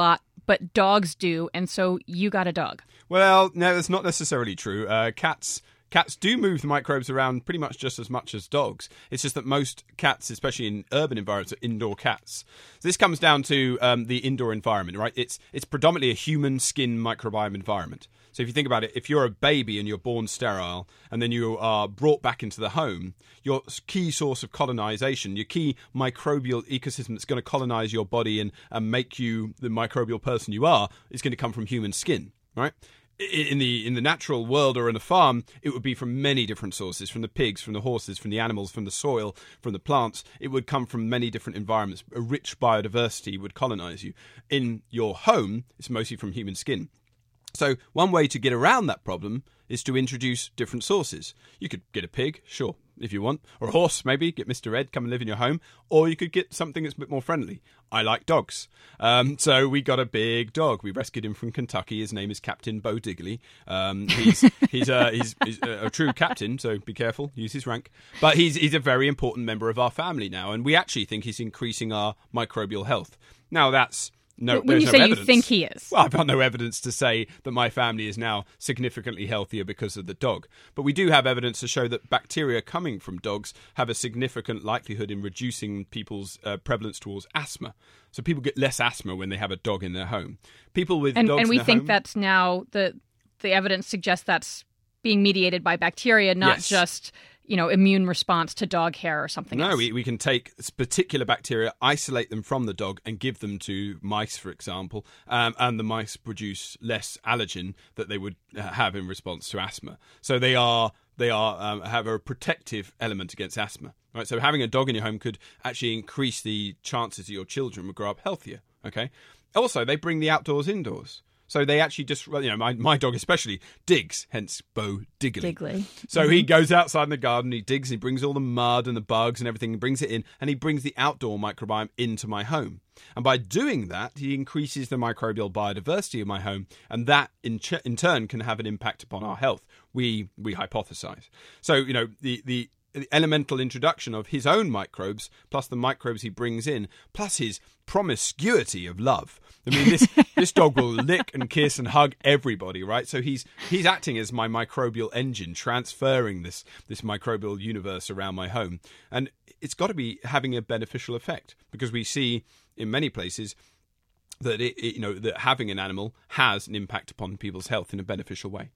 [SPEAKER 1] but dogs do, and so you got a dog.
[SPEAKER 2] Well, no, that's not necessarily true. Uh, cats... Cats do move the microbes around pretty much just as much as dogs. It's just that most cats, especially in urban environments, are indoor cats. So this comes down to um, the indoor environment, right? It's it's predominantly a human skin microbiome environment. So if you think about it, if you're a baby and you're born sterile and then you are brought back into the home, your key source of colonization, your key microbial ecosystem that's going to colonize your body and, and make you the microbial person you are is going to come from human skin, right? In the in the natural world or in a farm, it would be from many different sources, from the pigs, from the horses, from the animals, from the soil, from the plants. It would come from many different environments. A rich biodiversity would colonize you. In your home, it's mostly from human skin. So one way to get around that problem is to introduce different sources. You could get a pig, sure, if you want, or a horse, maybe, get Mister Ed, come and live in your home, or you could get something that's a bit more friendly. I like dogs. Um, so we got a big dog. We rescued him from Kentucky. His name is Captain Bo Diggly. Um, he's he's, uh, he's, he's a, a true captain, so be careful, use his rank. But he's, he's a very important member of our family now, and we actually think he's increasing our microbial health. Now, that's... No,
[SPEAKER 1] when you
[SPEAKER 2] no
[SPEAKER 1] say
[SPEAKER 2] evidence.
[SPEAKER 1] You think he is.
[SPEAKER 2] Well, I've got no evidence to say that my family is now significantly healthier because of the dog. But we do have evidence to show that bacteria coming from dogs have a significant likelihood in reducing people's uh, prevalence towards asthma. So people get less asthma when they have a dog in their home. People with
[SPEAKER 1] and,
[SPEAKER 2] dogs
[SPEAKER 1] and we
[SPEAKER 2] in their
[SPEAKER 1] think
[SPEAKER 2] home,
[SPEAKER 1] that's now the the evidence suggests that's being mediated by bacteria, not
[SPEAKER 2] yes.
[SPEAKER 1] just, you know, immune response to dog hair or something
[SPEAKER 2] no,
[SPEAKER 1] else.
[SPEAKER 2] No, we, we can take particular bacteria, isolate them from the dog and give them to mice, for example, um, and the mice produce less allergen that they would have in response to asthma. So they are they are um, have a protective element against asthma. Right? So having a dog in your home could actually increase the chances that your children will grow up healthier. Okay. Also, they bring the outdoors indoors. So they actually just, you know, my, my dog especially digs, hence Bo Diggly.
[SPEAKER 1] Diggly.
[SPEAKER 2] So
[SPEAKER 1] mm-hmm.
[SPEAKER 2] he goes outside in the garden, he digs, he brings all the mud and the bugs and everything, he brings it in, and he brings the outdoor microbiome into my home. And by doing that, he increases the microbial biodiversity of my home, and that in, ch- in turn can have an impact upon our health. We we hypothesize. So, you know, the the... the elemental introduction of his own microbes, plus the microbes he brings in, plus his promiscuity of love. I mean, this this dog will lick and kiss and hug everybody, right? So he's he's acting as my microbial engine, transferring this this microbial universe around my home. And it's got to be having a beneficial effect, because we see in many places that it, it, you know that having an animal has an impact upon people's health in a beneficial way.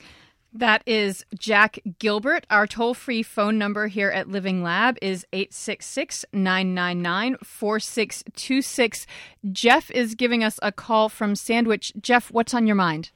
[SPEAKER 1] That is Jack Gilbert. Our toll-free phone number here at Living Lab is eight six six, nine nine nine, four six two six. Jeff is giving us a call from Sandwich. Jeff, what's on your mind?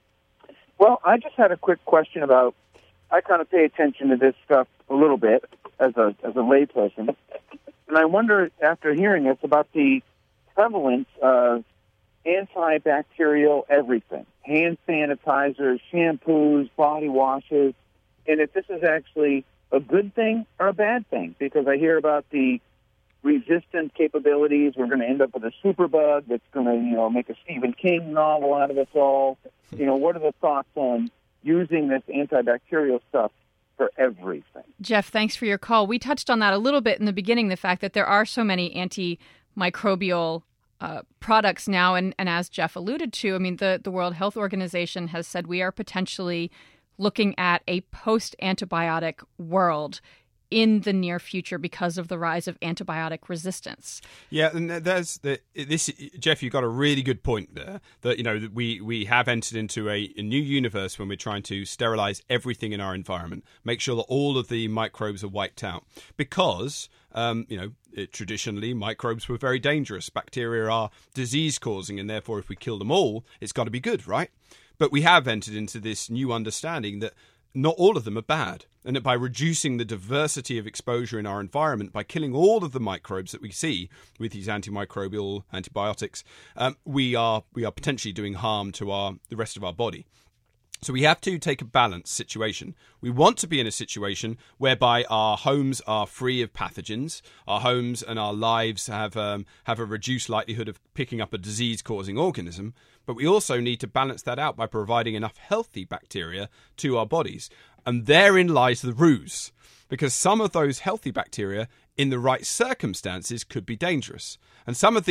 [SPEAKER 3] Well, I just had a quick question about, I kind of pay attention to this stuff a little bit as a as a layperson, and I wonder, after hearing this, about the prevalence of antibacterial everything. Hand sanitizers, shampoos, body washes, and if this is actually a good thing or a bad thing, because I hear about the resistant capabilities. We're going to end up with a superbug that's going to, you know, make a Stephen King novel out of us all. You know, what are the thoughts on using this antibacterial stuff for everything?
[SPEAKER 1] Jeff, thanks for your call. We touched on that a little bit in the beginning, the fact that there are so many antimicrobial Uh, products now, and, and as Jeff alluded to, I mean, the, the World Health Organization has said we are potentially looking at a post-antibiotic world in the near future because of the rise of antibiotic resistance.
[SPEAKER 2] Yeah, and there's the, this, Jeff, you got a really good point there, that, you know, we, we have entered into a, a new universe when we're trying to sterilize everything in our environment, make sure that all of the microbes are wiped out, because, um, you know, it, traditionally microbes were very dangerous. Bacteria are disease-causing, and therefore if we kill them all, it's got to be good, right? But we have entered into this new understanding that not all of them are bad, and that by reducing the diversity of exposure in our environment, by killing all of the microbes that we see with these antimicrobial antibiotics, um, we are we are potentially doing harm to our the rest of our body. So we have to take a balanced situation. We want to be in a situation whereby our homes are free of pathogens, our homes and our lives have um, have a reduced likelihood of picking up a disease-causing organism, but we also need to balance that out by providing enough healthy bacteria to our bodies. And therein lies the ruse, because some of those healthy bacteria in the right circumstances could be dangerous. And some of the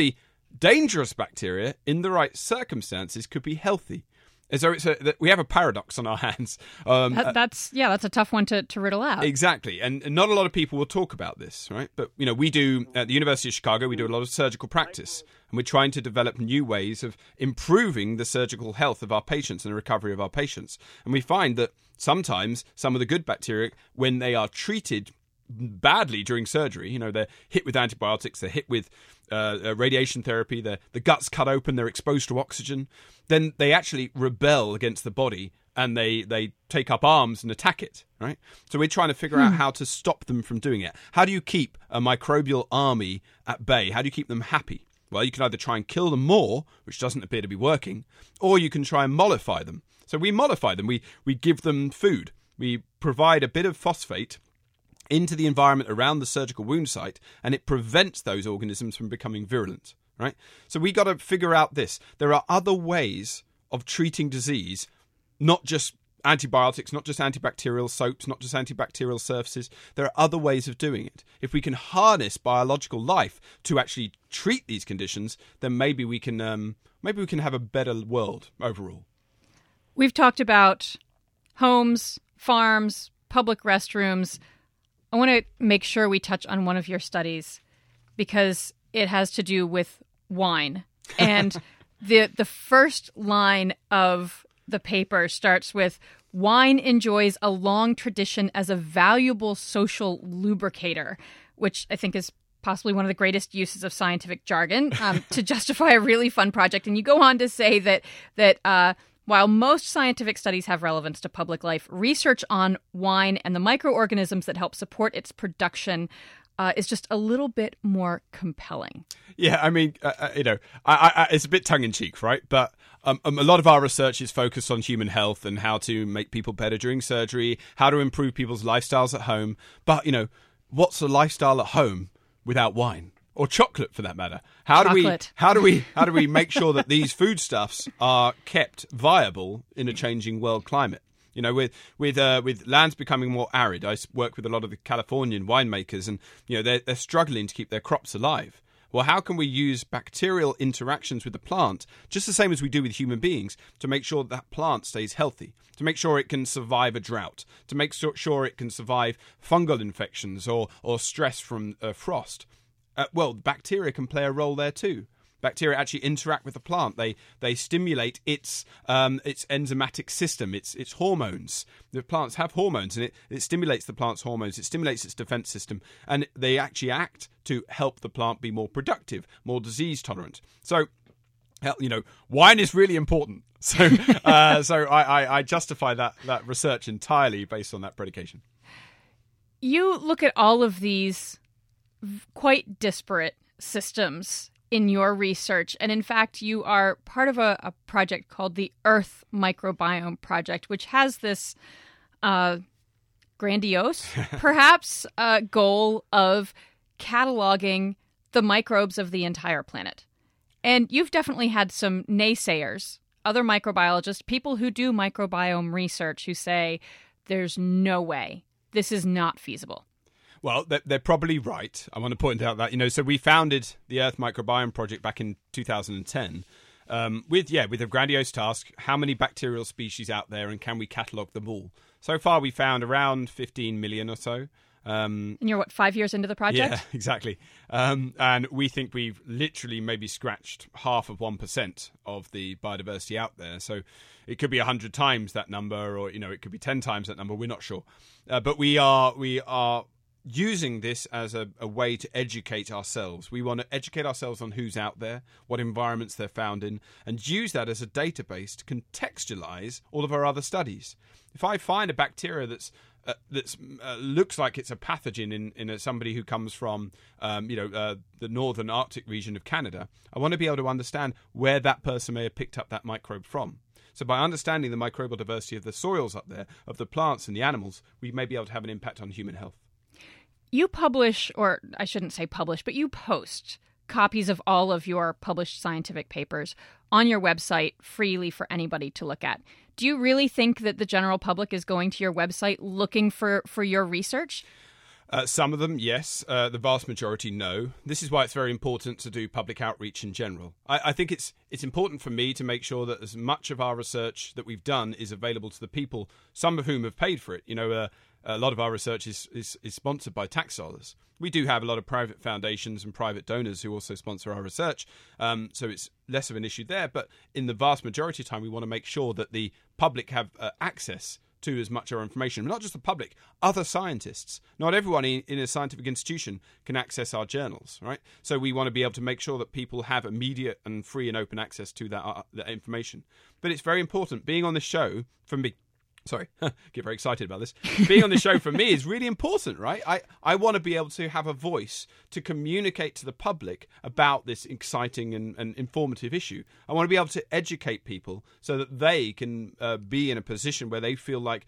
[SPEAKER 2] dangerous bacteria, in the right circumstances, could be healthy. So it's a, we have a paradox on our hands. Um,
[SPEAKER 1] that, that's yeah, that's a tough one to, to riddle out.
[SPEAKER 2] Exactly, and, and not a lot of people will talk about this, right? But you know, we do at the University of Chicago. We do a lot of surgical practice, and we're trying to develop new ways of improving the surgical health of our patients and the recovery of our patients. And we find that sometimes some of the good bacteria, when they are treated badly during surgery, you know, they're hit with antibiotics, they're hit with uh, radiation therapy, the the gut's cut open, they're exposed to oxygen, then they actually rebel against the body and they, they take up arms and attack it, right? So we're trying to figure hmm. out how to stop them from doing it. How do you keep a microbial army at bay? How do you keep them happy? Well, you can either try and kill them more, which doesn't appear to be working, or you can try and mollify them. So we mollify them. We, we give them food. We provide a bit of phosphate into the environment around the surgical wound site, and it prevents those organisms from becoming virulent, right? So we got to figure out this. There are other ways of treating disease, not just antibiotics, not just antibacterial soaps, not just antibacterial surfaces. There are other ways of doing it. If we can harness biological life to actually treat these conditions, then maybe we can um, maybe we can have a better world overall.
[SPEAKER 1] We've talked about homes, farms, public restrooms. I want to make sure we touch on one of your studies because it has to do with wine. And the the first line of the paper starts with, "Wine enjoys a long tradition as a valuable social lubricator," which I think is possibly one of the greatest uses of scientific jargon um, to justify a really fun project. And you go on to say that that uh, while most scientific studies have relevance to public life, research on wine and the microorganisms that help support its production uh, is just a little bit more compelling.
[SPEAKER 2] Yeah, I mean, uh, you know, I, I, it's a bit tongue-in-cheek, right? But um, um, a lot of our research is focused on human health and how to make people better during surgery, how to improve people's lifestyles at home. But, you know, what's a lifestyle at home without wine? Or chocolate, for that matter. How
[SPEAKER 1] chocolate.
[SPEAKER 2] do we how do we how do we make sure that these foodstuffs are kept viable in a changing world climate? You know, with with uh, with lands becoming more arid, I work with a lot of the Californian winemakers, and you know they're they're struggling to keep their crops alive. Well, how can we use bacterial interactions with the plant, just the same as we do with human beings, to make sure that, that plant stays healthy, to make sure it can survive a drought, to make sure it can survive fungal infections or or stress from uh, frost? Uh, well, bacteria can play a role there too. Bacteria actually interact with the plant. They they stimulate its um, its enzymatic system, its its hormones. The plants have hormones, and it, it stimulates the plant's hormones. It stimulates its defense system, and they actually act to help the plant be more productive, more disease tolerant. So, you know, wine is really important. So, uh, so I, I, I justify that that research entirely based on that predication.
[SPEAKER 1] You look at all of these quite disparate systems in your research. And in fact, you are part of a, a project called the Earth Microbiome Project, which has this uh, grandiose, perhaps, uh, goal of cataloging the microbes of the entire planet. And you've definitely had some naysayers, other microbiologists, people who do microbiome research who say, there's no way, this is not feasible.
[SPEAKER 2] Well, they're, they're probably right. I want to point out that, you know, so we founded the Earth Microbiome Project back in two thousand ten um, with, yeah, with a grandiose task. How many bacterial species out there, and can we catalogue them all? So far, we found around fifteen million or so. Um,
[SPEAKER 1] and you're, what, five years into the project?
[SPEAKER 2] Yeah, exactly. Um, and we think we've literally maybe scratched half of one percent of the biodiversity out there. So it could be one hundred times that number, or, you know, it could be ten times that number. We're not sure. Uh, but we are we are... using this as a, a way to educate ourselves. We want to educate ourselves on who's out there, what environments they're found in, and use that as a database to contextualize all of our other studies. If I find a bacteria that's uh, that's uh, looks like it's a pathogen in in a, somebody who comes from um, you know uh, the northern Arctic region of Canada, I want to be able to understand where that person may have picked up that microbe from. So by understanding the microbial diversity of the soils up there, of the plants and the animals, we may be able to have an impact on human health.
[SPEAKER 1] You publish, or I shouldn't say publish, but you post copies of all of your published scientific papers on your website freely for anybody to look at. Do you really think that the general public is going to your website looking for, for your research?
[SPEAKER 2] Uh, some of them, yes. Uh, the vast majority, no. This is why it's very important to do public outreach in general. I, I think it's it's important for me to make sure that as much of our research that we've done is available to the people, some of whom have paid for it. You know, uh, a lot of our research is, is, is sponsored by tax dollars. We do have a lot of private foundations and private donors who also sponsor our research, um, so it's less of an issue there. But in the vast majority of time, we want to make sure that the public have uh, access to as much of our information. Not just the public, other scientists. Not everyone in, in a scientific institution can access our journals, right? So we want to be able to make sure that people have immediate and free and open access to that, uh, that information. But it's very important. Being on this show, for me, Sorry, get very excited about this. Being on the show for me is really important, right? I, I want to be able to have a voice to communicate to the public about this exciting and, and informative issue. I want to be able to educate people so that they can uh, be in a position where they feel like,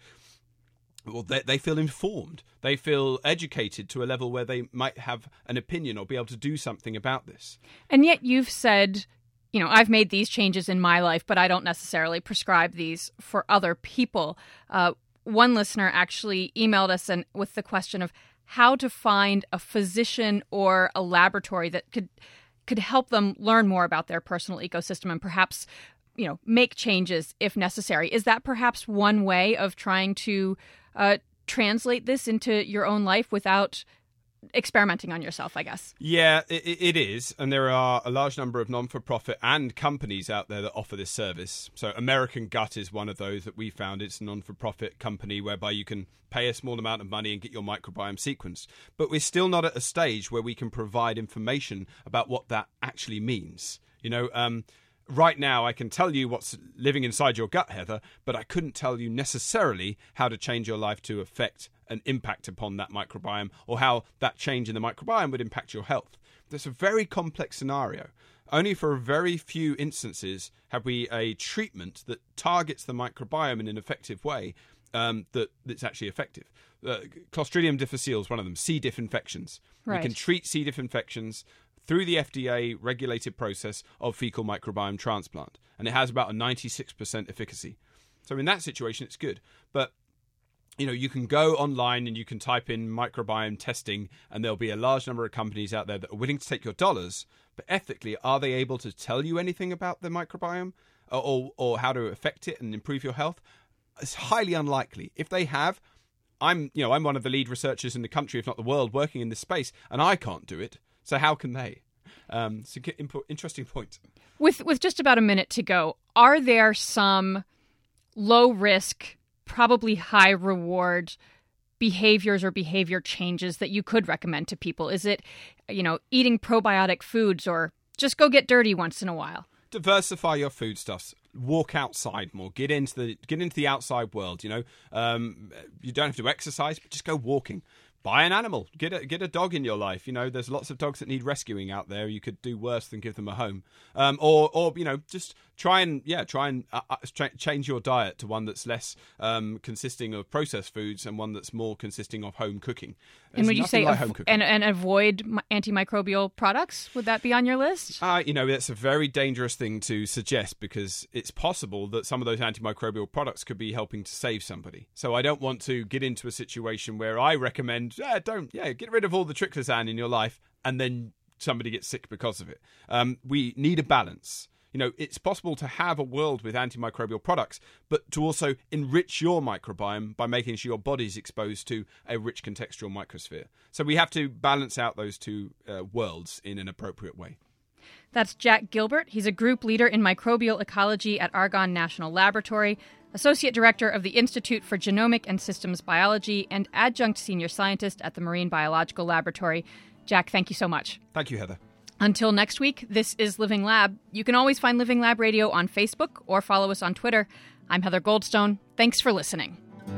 [SPEAKER 2] well, they, they feel informed. They feel educated to a level where they might have an opinion or be able to do something about this.
[SPEAKER 1] And yet you've said, you know, I've made these changes in my life, but I don't necessarily prescribe these for other people. Uh, one listener actually emailed us and with the question of how to find a physician or a laboratory that could could help them learn more about their personal ecosystem and perhaps, you know, make changes if necessary. Is that perhaps one way of trying to uh, translate this into your own life without experimenting on yourself, I guess?
[SPEAKER 2] Yeah, it, it is. And there are a large number of non-for-profit and companies out there that offer this service. So American Gut is one of those that we found. It's a non-for-profit company whereby you can pay a small amount of money and get your microbiome sequenced. But we're still not at a stage where we can provide information about what that actually means. You know, um, right now I can tell you what's living inside your gut, Heather, but I couldn't tell you necessarily how to change your life to affect an impact upon that microbiome or how that change in the microbiome would impact your health. That's a very complex scenario. Only for a very few instances have we a treatment that targets the microbiome in an effective way um, that, that's actually effective. Uh, Clostridium difficile is one of them, C. diff infections.
[SPEAKER 1] Right.
[SPEAKER 2] We can treat C. diff infections through the F D A-regulated process of fecal microbiome transplant, and it has about a ninety-six percent efficacy. So in that situation, it's good. But you know, you can go online and you can type in microbiome testing, and there'll be a large number of companies out there that are willing to take your dollars. But ethically, are they able to tell you anything about the microbiome or, or, or how to affect it and improve your health? It's highly unlikely. If they have, I'm, you know, I'm one of the lead researchers in the country, if not the world, working in this space, and I can't do it. So how can they? Um, it's an interesting point.
[SPEAKER 1] With with just about a minute to go, are there some low risk, probably high reward behaviors or behavior changes that you could recommend to people? Is it, you know, eating probiotic foods or just go get dirty once in a while?
[SPEAKER 2] Diversify your foodstuffs. Walk outside more. Get into the get into the outside world. You know, um, you don't have to exercise, but just go walking. Buy an animal. Get a get a dog in your life. You know, there's lots of dogs that need rescuing out there. You could do worse than give them a home. Um, or, or you know, just try and yeah, try and uh, uh, change your diet to one that's less um, consisting of processed foods and one that's more consisting of home cooking. There's
[SPEAKER 1] and would you say
[SPEAKER 2] like
[SPEAKER 1] av-
[SPEAKER 2] home cooking.
[SPEAKER 1] and and avoid antimicrobial products? Would that be on your list?
[SPEAKER 2] Uh, you know, that's a very dangerous thing to suggest because it's possible that some of those antimicrobial products could be helping to save somebody. So I don't want to get into a situation where I recommend, yeah, don't, yeah, get rid of all the triclosan in your life and then somebody gets sick because of it. Um, we need a balance. You know, it's possible to have a world with antimicrobial products, but to also enrich your microbiome by making sure your body's exposed to a rich contextual microsphere. So we have to balance out those two uh, worlds in an appropriate way.
[SPEAKER 1] That's Jack Gilbert. He's a group leader in microbial ecology at Argonne National Laboratory, Associate Director of the Institute for Genomic and Systems Biology, and Adjunct Senior Scientist at the Marine Biological Laboratory. Jack, thank you so much.
[SPEAKER 2] Thank you, Heather.
[SPEAKER 1] Until next week, this is Living Lab. You can always find Living Lab Radio on Facebook or follow us on Twitter. I'm Heather Goldstone. Thanks for listening.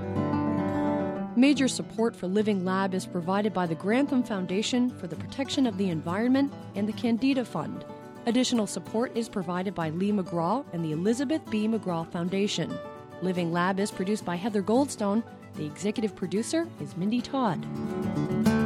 [SPEAKER 4] Major support for Living Lab is provided by the Grantham Foundation for the Protection of the Environment and the Candida Fund. Additional support is provided by Lee McGraw and the Elizabeth B. McGraw Foundation. Living Lab is produced by Heather Goldstone. The executive producer is Mindy Todd.